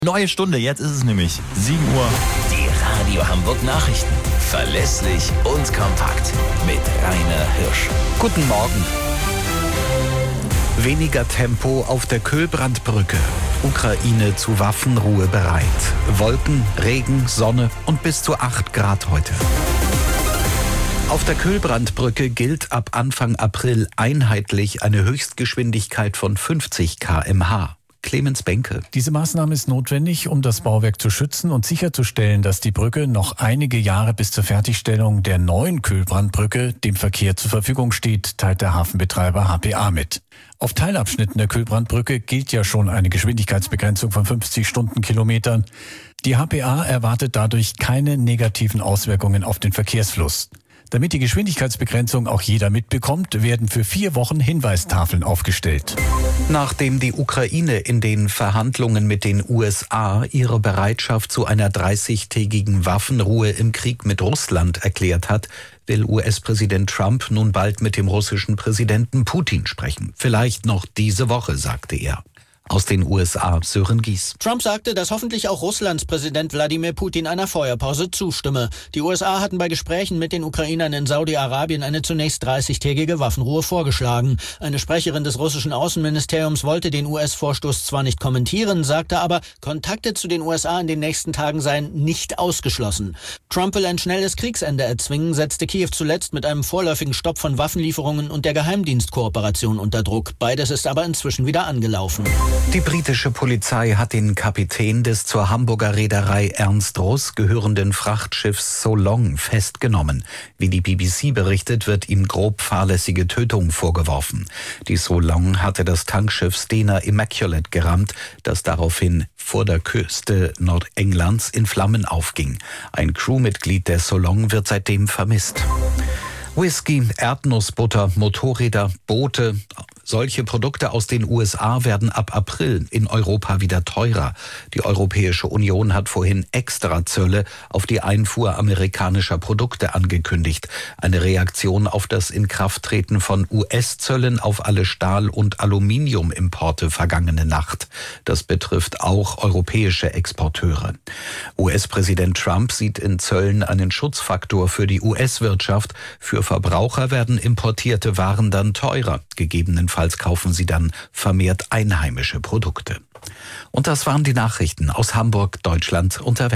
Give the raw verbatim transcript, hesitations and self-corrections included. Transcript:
Neue Stunde, jetzt ist es nämlich sieben Uhr. Die Radio Hamburg Nachrichten. Verlässlich und kompakt mit Rainer Hirsch. Guten Morgen. Weniger Tempo auf der Köhlbrandbrücke. Ukraine zu Waffenruhe bereit. Wolken, Regen, Sonne und bis zu acht Grad heute. Auf der Köhlbrandbrücke gilt ab Anfang April einheitlich eine Höchstgeschwindigkeit von fünfzig Kilometer pro Stunde. Clemens Benke. Diese Maßnahme ist notwendig, um das Bauwerk zu schützen und sicherzustellen, dass die Brücke noch einige Jahre bis zur Fertigstellung der neuen Köhlbrandbrücke dem Verkehr zur Verfügung steht, teilt der Hafenbetreiber H P A mit. Auf Teilabschnitten der Köhlbrandbrücke gilt ja schon eine Geschwindigkeitsbegrenzung von fünfzig Stundenkilometern. Die H P A erwartet dadurch keine negativen Auswirkungen auf den Verkehrsfluss. Damit die Geschwindigkeitsbegrenzung auch jeder mitbekommt, werden für vier Wochen Hinweistafeln aufgestellt. Nachdem die Ukraine in den Verhandlungen mit den U S A ihre Bereitschaft zu einer dreißigtägigen Waffenruhe im Krieg mit Russland erklärt hat, will U S-Präsident Trump nun bald mit dem russischen Präsidenten Putin sprechen. Vielleicht noch diese Woche, sagte er. Aus den U S A, Sören Gies. Trump sagte, dass hoffentlich auch Russlands Präsident Wladimir Putin einer Feuerpause zustimme. Die U S A hatten bei Gesprächen mit den Ukrainern in Saudi-Arabien eine zunächst dreißigtägige Waffenruhe vorgeschlagen. Eine Sprecherin des russischen Außenministeriums wollte den U S-Vorstoß zwar nicht kommentieren, sagte aber, Kontakte zu den U S A in den nächsten Tagen seien nicht ausgeschlossen. Trump will ein schnelles Kriegsende erzwingen, setzte Kiew zuletzt mit einem vorläufigen Stopp von Waffenlieferungen und der Geheimdienstkooperation unter Druck. Beides ist aber inzwischen wieder angelaufen. Die britische Polizei hat den Kapitän des zur Hamburger Reederei Ernst Russ gehörenden Frachtschiffs So Long festgenommen. Wie die B B C berichtet, wird ihm grob fahrlässige Tötung vorgeworfen. Die So Long hatte das Tankschiff Stena Immaculate gerammt, das daraufhin vor der Küste Nordenglands in Flammen aufging. Ein Crewmitglied der So Long wird seitdem vermisst. Whisky, Erdnussbutter, Motorräder, Boote, solche Produkte aus den U S A werden ab April in Europa wieder teurer. Die Europäische Union hat vorhin Extrazölle auf die Einfuhr amerikanischer Produkte angekündigt. Eine Reaktion auf das Inkrafttreten von U S-Zöllen auf alle Stahl- und Aluminiumimporte vergangene Nacht. Das betrifft auch europäische Exporteure. U S-Präsident Trump sieht in Zöllen einen Schutzfaktor für die U S-Wirtschaft. Für Verbraucher werden importierte Waren dann teurer. Gegebenenfalls kaufen sie dann vermehrt einheimische Produkte. Und das waren die Nachrichten aus Hamburg, Deutschland und der Welt.